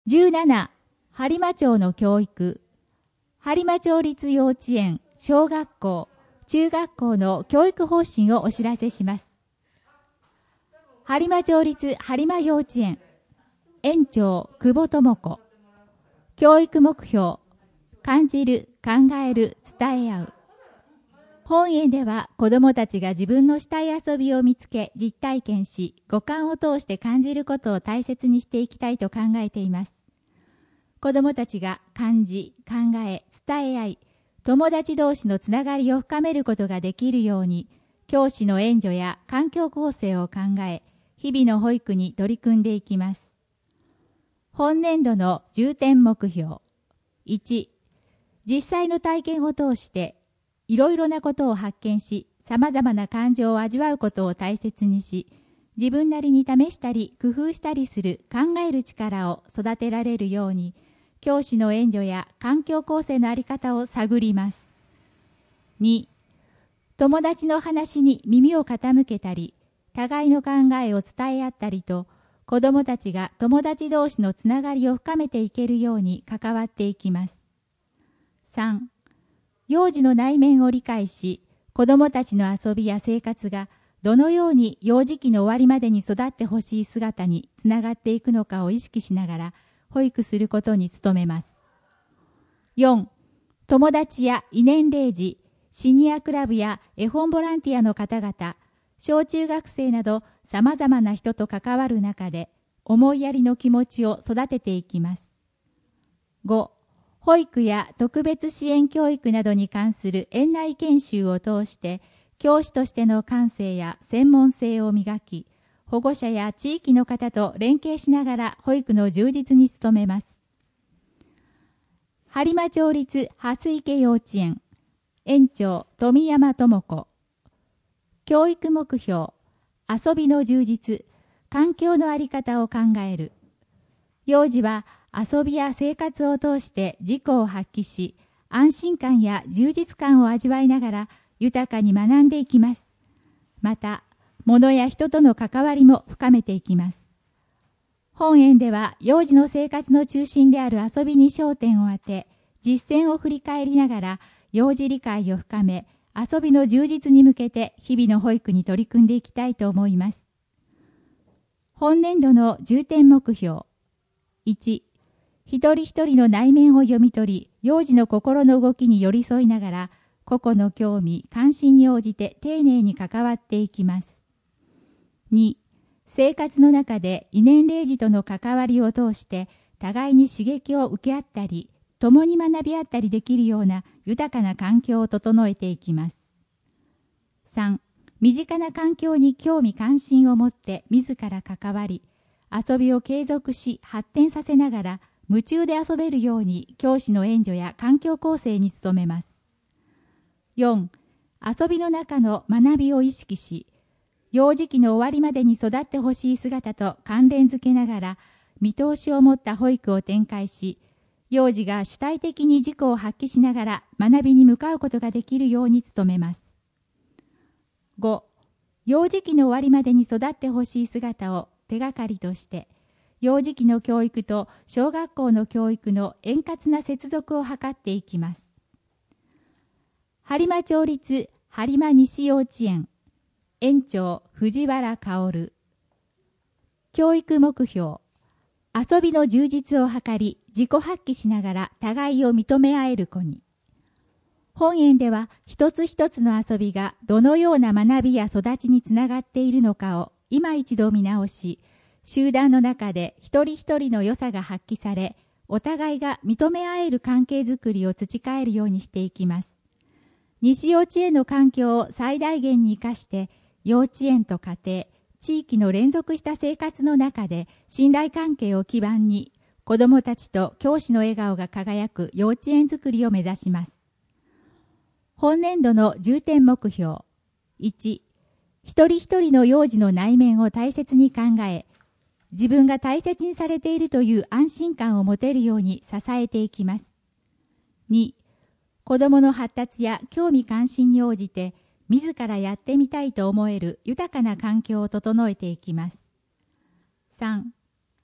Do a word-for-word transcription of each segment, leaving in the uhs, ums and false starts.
じゅうなな、播磨町の教育。播磨町立幼稚園、小学校、中学校の教育方針をお知らせします。播磨町立播磨幼稚園、園長久保智子。教育目標、感じる、考える、伝え合う。本園では子どもたちが自分のしたい遊びを見つけ、実体験し、五感を通して感じることを大切にしていきたいと考えています。子どもたちが感じ、考え、伝え合い、友達同士のつながりを深めることができるように、教師の援助や環境構成を考え、日々の保育に取り組んでいきます。本年度の重点目標。いち、実際の体験を通して、いろいろなことを発見し、様々な感情を味わうことを大切にし、自分なりに試したり工夫したりする考える力を育てられるように、教師の援助や環境構成の在り方を探ります。に、友達の話に耳を傾けたり、互いの考えを伝え合ったりと、子どもたちが友達同士のつながりを深めていけるように関わっていきます。さん、幼児の内面を理解し、子どもたちの遊びや生活がどのように幼児期の終わりまでに育ってほしい姿につながっていくのかを意識しながら保育することに努めます。よん、友達や異年齢児、シニアクラブや絵本ボランティアの方々、小中学生など様々な人と関わる中で思いやりの気持ちを育てていきます。ご、保育や特別支援教育などに関する園内研修を通して、教師としての感性や専門性を磨き、保護者や地域の方と連携しながら保育の充実に努めます。播磨町立蓮池幼稚園、園長富山智子。教育目標、遊びの充実、環境の在り方を考える。幼児は遊びや生活を通して自己を発揮し、安心感や充実感を味わいながら豊かに学んでいきます。また、物や人との関わりも深めていきます。本園では幼児の生活の中心である遊びに焦点を当て、実践を振り返りながら幼児理解を深め、遊びの充実に向けて日々の保育に取り組んでいきたいと思います。本年度の重点目標。いち、一人一人の内面を読み取り、幼児の心の動きに寄り添いながら、個々の興味、関心に応じて丁寧に関わっていきます。に、生活の中で異年齢児との関わりを通して、互いに刺激を受け合ったり、共に学び合ったりできるような豊かな環境を整えていきます。さん、身近な環境に興味関心を持って自ら関わり、遊びを継続し発展させながら夢中で遊べるように教師の援助や環境構成に努めます。よん、遊びの中の学びを意識し、幼児期の終わりまでに育ってほしい姿と関連づけながら見通しを持った保育を展開し、幼児が主体的に自己を発揮しながら学びに向かうことができるように努めます。ご、幼児期の終わりまでに育ってほしい姿を手がかりとして、幼児期の教育と小学校の教育の円滑な接続を図っていきます。播磨町立播磨西幼稚園、園長藤原薫。教育目標、遊びの充実を図り、自己発揮しながら互いを認め合える子に。本園では一つ一つの遊びがどのような学びや育ちにつながっているのかを今一度見直し、集団の中で一人一人の良さが発揮され、お互いが認め合える関係づくりを培えるようにしていきます。西幼稚園の環境を最大限に生かして、幼稚園と家庭、地域の連続した生活の中で信頼関係を基盤に、子どもたちと教師の笑顔が輝く幼稚園づくりを目指します。本年度の重点目標。いち、一人一人の幼児の内面を大切に考え、自分が大切にされているという安心感を持てるように支えていきます。に、子どもの発達や興味関心に応じて、自らやってみたいと思える豊かな環境を整えていきます。さん、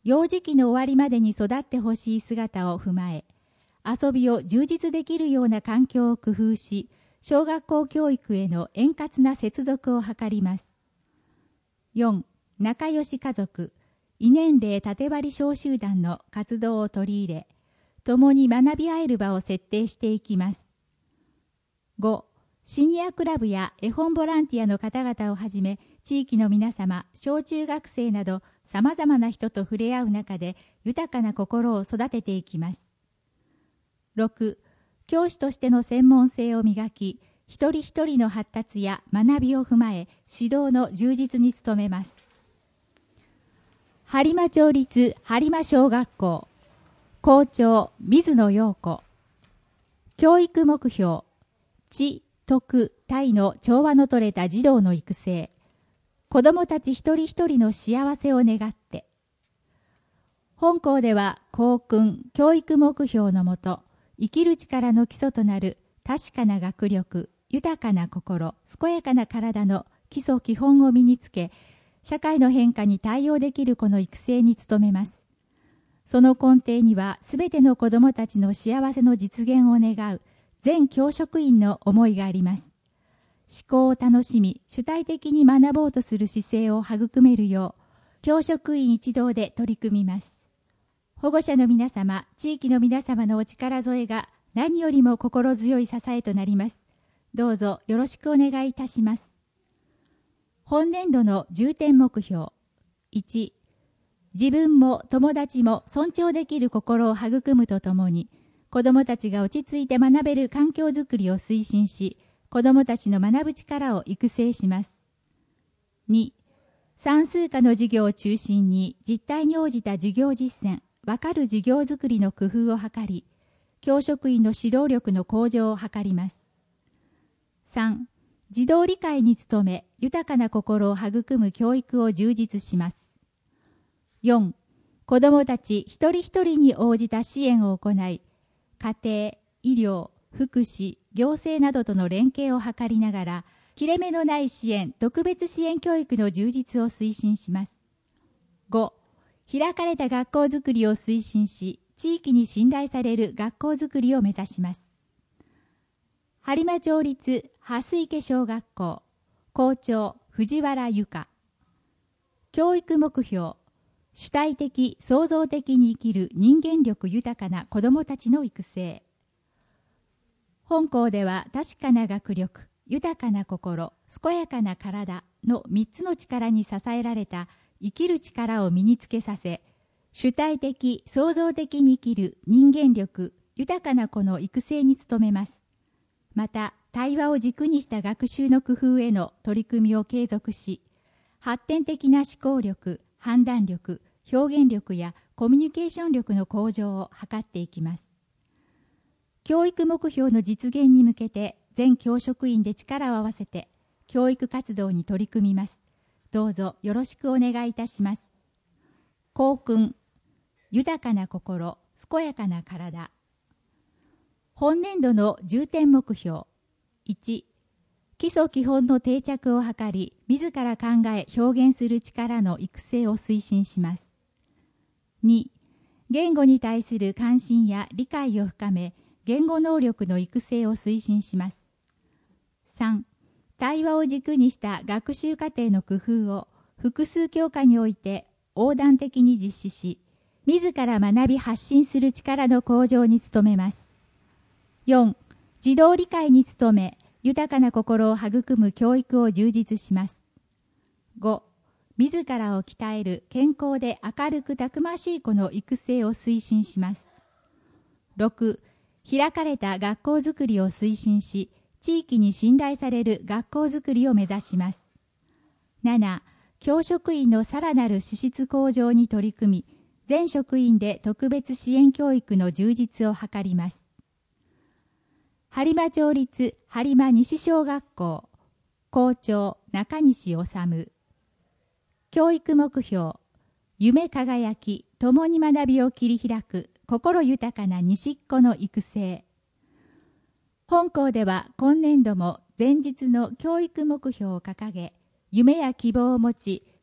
幼児期の終わりまでに育ってほしい姿を踏まえ、遊びを充実できるような環境を工夫し、小学校教育への円滑な接続を図ります。よん. 仲良し家族、異年齢縦割り小集団の活動を取り入れ、共に学び合える場を設定していきます。ご. シニアクラブや絵本ボランティアの方々をはじめ、地域の皆様、小中学生など様々な人と触れ合う中で豊かな心を育てていきます。ろく. 教師としての専門性を磨き、一人一人の発達や学びを踏まえ、指導の充実に努めます。播磨町立播磨小学校校長水野陽子。教育目標、知、徳、体の調和のとれた児童の育成、子どもたち一人一人の幸せを願って。本校では校訓教育目標のもと、生きる力の基礎となる確かな学力、豊かな心、健やかな体の基礎基本を身につけ、社会の変化に対応できる子の育成に努めます。その根底には、すべての子どもたちの幸せの実現を願う全教職員の思いがあります。思考を楽しみ、主体的に学ぼうとする姿勢を育めるよう、教職員一同で取り組みます。保護者の皆様、地域の皆様のお力添えが何よりも心強い支えとなります。どうぞよろしくお願いいたします。本年度の重点目標。いち. 自分も友達も尊重できる心を育むとともに、子どもたちが落ち着いて学べる環境づくりを推進し、子どもたちの学ぶ力を育成します。に. 算数科の授業を中心に実態に応じた授業実践、わかる授業づくりの工夫を図り、教職員の指導力の向上を図ります。さん. 児童理解に努め、豊かな心を育む教育を充実します。よん. 子どもたち一人一人に応じた支援を行い、家庭、医療、福祉、行政などとの連携を図りながら、切れ目のない支援、特別支援教育の充実を推進します。ご. 開かれた学校づくりを推進し、地域に信頼される学校づくりを目指します。播磨町立蓮池小学校校長藤原由香。教育目標、主体的創造的に生きる人間力豊かな子どもたちの育成。本校では確かな学力、豊かな心、健やかな体のみっつの力に支えられた生きる力を身につけさせ、主体的創造的に生きる人間力豊かな子の育成に努めます。また、対話を軸にした学習の工夫への取り組みを継続し、発展的な思考力、判断力、表現力やコミュニケーション力の向上を図っていきます。教育目標の実現に向けて、全教職員で力を合わせて、教育活動に取り組みます。どうぞよろしくお願いいたします。校訓、豊かな心、健やかな体。本年度の重点目標。いち. 基礎基本の定着を図り、自ら考え表現する力の育成を推進します。に. 言語に対する関心や理解を深め、言語能力の育成を推進します。さん. 対話を軸にした学習過程の工夫を複数教科において横断的に実施し、自ら学び発信する力の向上に努めます。よん. 児童理解に努め、豊かな心を育む教育を充実します。ご. 自らを鍛える健康で明るくたくましい子の育成を推進します。ろく. 開かれた学校づくりを推進し、地域に信頼される学校づくりを目指します。なな. 教職員のさらなる資質向上に取り組み、全職員で特別支援教育の充実を図ります。播磨町立播磨西小学校校長中西治。教育目標、夢輝き、共に学びを切り開く心豊かな西っ子の育成。本校では今年度も前日の教育目標を掲げ、夢や希望を持ち、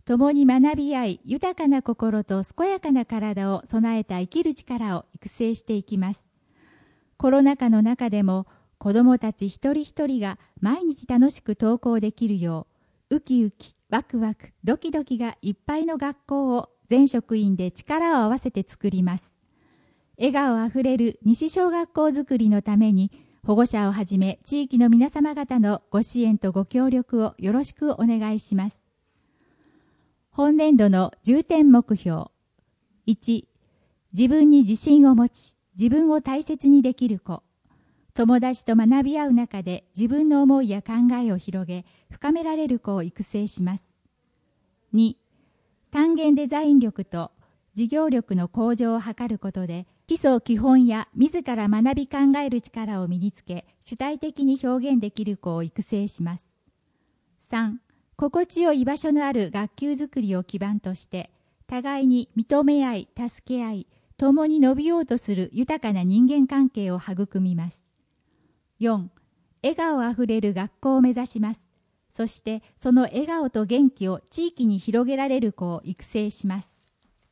共に学び合い、豊かな心と健やかな体を備えた生きる力を育成していきます。コロナ禍の中でも、子どもたち一人一人が毎日楽しく登校できるよう、ウキウキ、ワクワク、ドキドキがいっぱいの学校を全職員で力を合わせて作ります。笑顔あふれる西小学校づくりのために、保護者をはじめ地域の皆様方のご支援とご協力をよろしくお願いします。本年度の重点目標。いち、自分に自信を持ち、自分を大切にできる子。友達と学び合う中で自分の思いや考えを広げ、深められる子を育成します。に、単元デザイン力と事業力の向上を図ることで、基礎基本や自ら学び考える力を身につけ、主体的に表現できる子を育成します。さん、心地よい居場所のある学級づくりを基盤として、互いに認め合い、助け合い、共に伸びようとする豊かな人間関係を育みます。よん、笑顔あふれる学校を目指します。そして、その笑顔と元気を地域に広げられる子を育成します。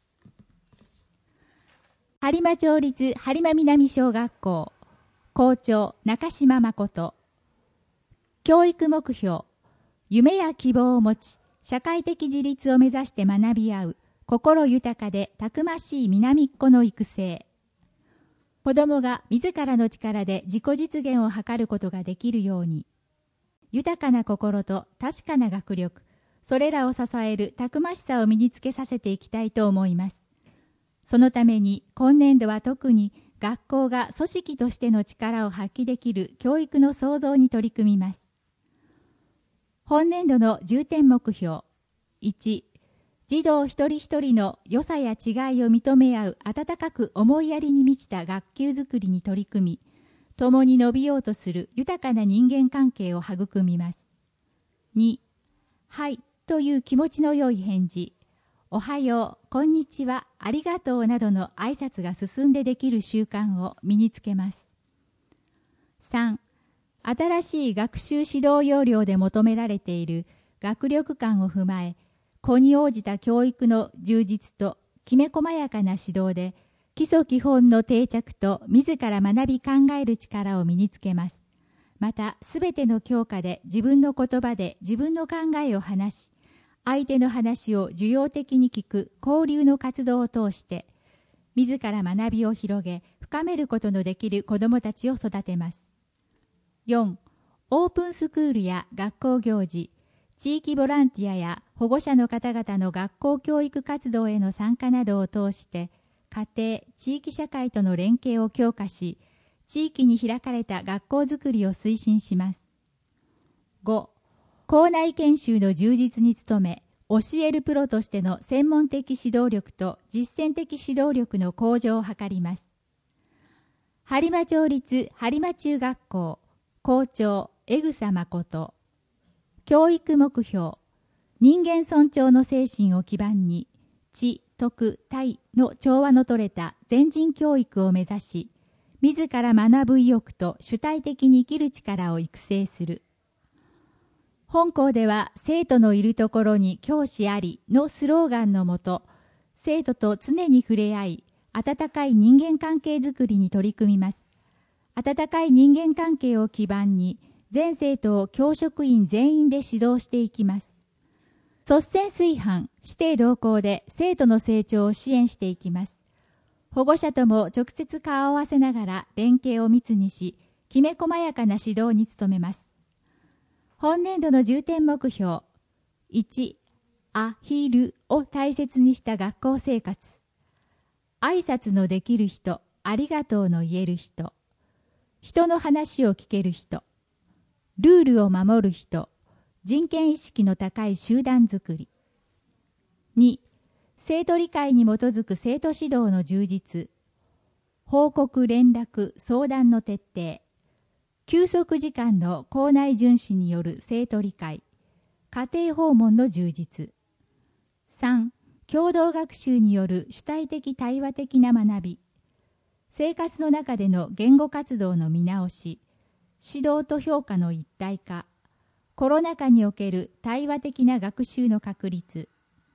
播磨町立播磨南小学校校長中島誠。教育目標。夢や希望を持ち、社会的自立を目指して学び合う、心豊かでたくましい南っ子の育成。子どもが自らの力で自己実現を図ることができるように、豊かな心と確かな学力、それらを支えるたくましさを身につけさせていきたいと思います。そのために今年度は特に学校が組織としての力を発揮できる教育の創造に取り組みます。本年度の重点目標。いち、児童一人一人の良さや違いを認め合う温かく思いやりに満ちた学級づくりに取り組み、共に伸びようとする豊かな人間関係を育みます。に、はいという気持ちの良い返事、おはよう、こんにちは、ありがとうなどの挨拶が進んでできる習慣を身につけます。さん、新しい学習指導要領で求められている学力感を踏まえ、子に応じた教育の充実ときめ細やかな指導で、基礎基本の定着と自ら学び考える力を身につけます。また、すべての教科で自分の言葉で自分の考えを話し、相手の話を受容的に聞く交流の活動を通して、自ら学びを広げ、深めることのできる子どもたちを育てます。よん、オープンスクールや学校行事、地域ボランティアや保護者の方々の学校教育活動への参加などを通して、家庭、地域社会との連携を強化し、地域に開かれた学校づくりを推進します。ご、校内研修の充実に努め、教えるプロとしての専門的指導力と実践的指導力の向上を図ります。播磨町立播磨中学校校長江草誠。教育目標。人間尊重の精神を基盤に、知、徳、体の調和の取れた全人教育を目指し、自ら学ぶ意欲と主体的に生きる力を育成する。本校では生徒のいるところに教師ありのスローガンのもと、生徒と常に触れ合い、温かい人間関係づくりに取り組みます。温かい人間関係を基盤に、全生徒を教職員全員で指導していきます。率先垂範、指定同行で生徒の成長を支援していきます。保護者とも直接顔を合わせながら連携を密にし、きめ細やかな指導に努めます。本年度の重点目標。いち、アヒルを大切にした学校生活。挨拶のできる人、ありがとうの言える人。人の話を聞ける人。ルールを守る人。人権意識の高い集団づくり。に、生徒理解に基づく生徒指導の充実。報告、連絡、相談の徹底。休息時間の校内巡視による生徒理解。家庭訪問の充実。さん、共同学習による主体的対話的な学び。生活の中での言語活動の見直し。指導と評価の一体化。コロナ禍における対話的な学習の確立。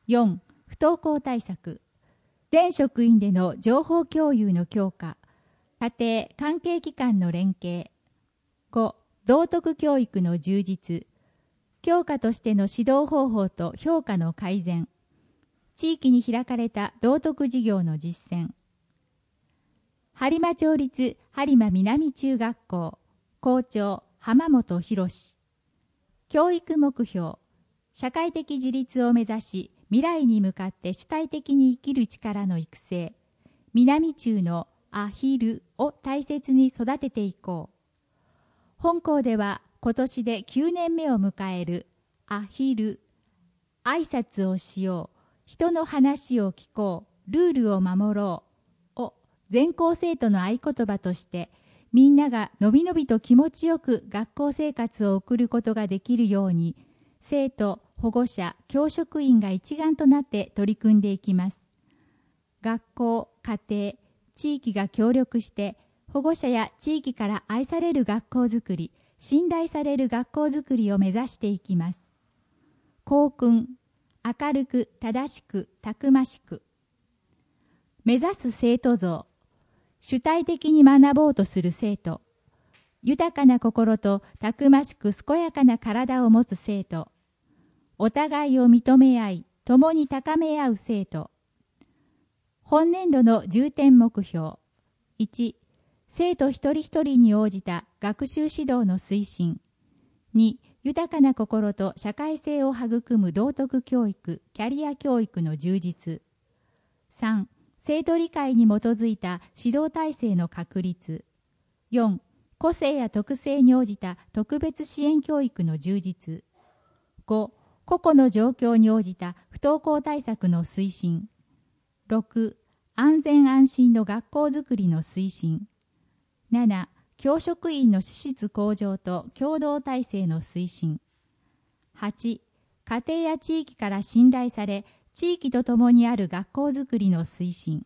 よん、不登校対策。全職員での情報共有の強化。家庭・関係機関の連携。ご、道徳教育の充実。教科としての指導方法と評価の改善。地域に開かれた道徳事業の実践。播磨町立播磨南中学校校長浜本博。教育目標。社会的自立を目指し、未来に向かって主体的に生きる力の育成。南中のアヒルを大切に育てていこう。本校では今年できゅうねんめを迎えるアヒル。挨拶をしよう。人の話を聞こう。ルールを守ろう。を全校生徒の合言葉として、みんながのびのびと気持ちよく学校生活を送ることができるように、生徒、保護者、教職員が一丸となって取り組んでいきます。学校、家庭、地域が協力して、保護者や地域から愛される学校づくり、信頼される学校づくりを目指していきます。校訓、明るく、正しく、たくましく。目指す生徒像、主体的に学ぼうとする生徒。豊かな心とたくましく健やかな体を持つ生徒。お互いを認め合い、共に高め合う生徒。本年度の重点目標。いち、生徒一人一人に応じた学習指導の推進。に、豊かな心と社会性を育む道徳教育、キャリア教育の充実。さん、生徒理解に基づいた指導体制の確立。よん、個性や特性に応じた特別支援教育の充実。ご、個々の状況に応じた不登校対策の推進。ろく、安全安心の学校づくりの推進。なな、教職員の資質向上と共同体制の推進。はち、家庭や地域から信頼され、地域とともにある学校づくりの推進。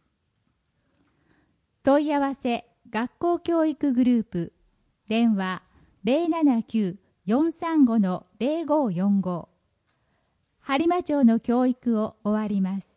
問い合わせ、学校教育グループ、電話 ゼロななきゅう よんさんご ゼロごよんご。播磨町の教育を終わります。